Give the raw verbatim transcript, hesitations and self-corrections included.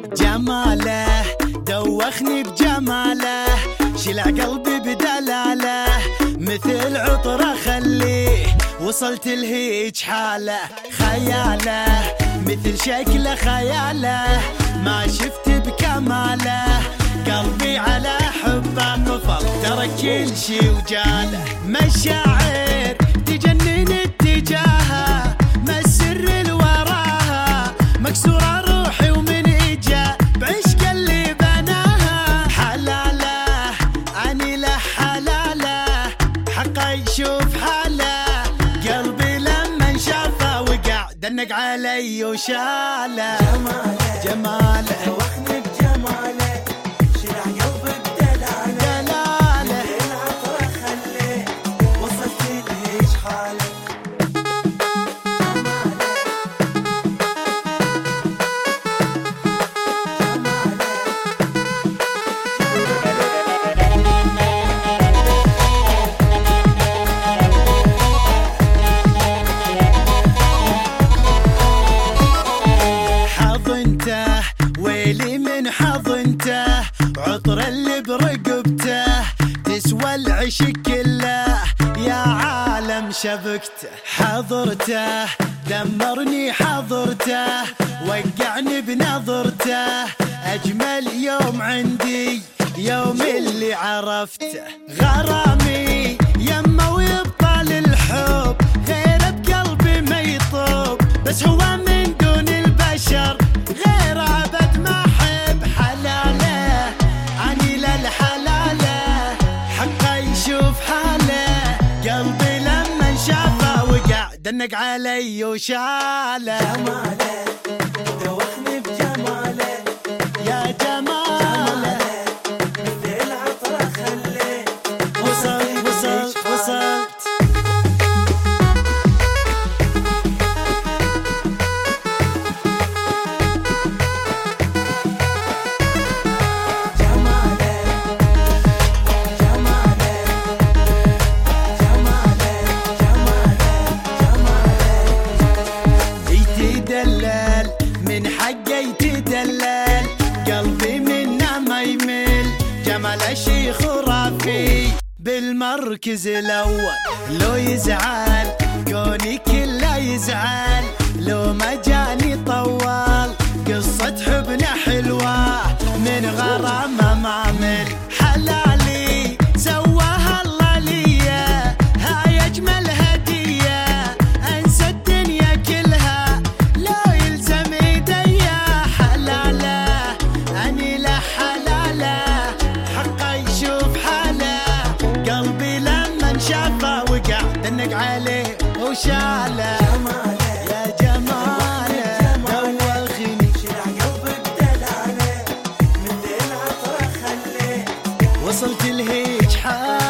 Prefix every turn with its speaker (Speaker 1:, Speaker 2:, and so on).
Speaker 1: جماله دوخني بجماله، شلع قلبي بدلاله، مثل عطره خليه وصلت لهيج حاله، خياله مثل شكله خياله، ما شفت بكماله، قلبي على حبه قفل، ترك كل شي وجاله، مشاعر تجنن اتجاهها، ما السر اللي وراها، مكسوره روحي ومن اجا بعشق اللي بناها، حلاله اني له حلاله، حقه يشوف حاله، قلبي لما شافه وقع دنق علي وشاله،
Speaker 2: جماله
Speaker 1: جماله
Speaker 2: دوخني بجماله، شلع قلبي بدلاله،
Speaker 1: دلاله
Speaker 2: مثل عطره خليه وصلت لهيج حاله.
Speaker 1: حضنته ويلي من حضنته، عطر اللي برقبته تسوى العشق كله، يا عالم شبكته، حضرته دمرني حضرته، وقعني بنظرته، اجمل يوم عندي يوم اللي عرفته، غرامي يمه ويبطل الحب، غيره بقلبي ما يطوب، بس هو من دون البشر غير ابد ما احب، حلاله اني للحلاله، حقه يشوف حاله، قلبي لما شافه وقع دنق علي وشاله،
Speaker 2: جماله دوخني بجماله،
Speaker 1: يا جماله
Speaker 2: مثل عطره خليه
Speaker 1: وصلت وصلت وصلت.
Speaker 2: جماله جماله جماله جماله
Speaker 1: يتدلل من حقه يتدلل، قلبي منه ما يمل، جمال شي خرافي بالمركز الاول، لو يزعل كوني كله يزعل، لو ما جاني طول، قصة حبنا حلوة من غرامه ما مل، حلالي سواها الله ليا، هاي اجمل هديه، انسى الدنيا كلها لو يلزم ايديا، حلاله اني له حلاله، حقه يشوف حاله، قلبي لما شافه وقع دنق عليه وشاله،
Speaker 2: جماله
Speaker 1: يا جماله دوخني
Speaker 2: شلع قلبي بدلاله، مثل عطره خليه
Speaker 1: وصلت لهيج حاله.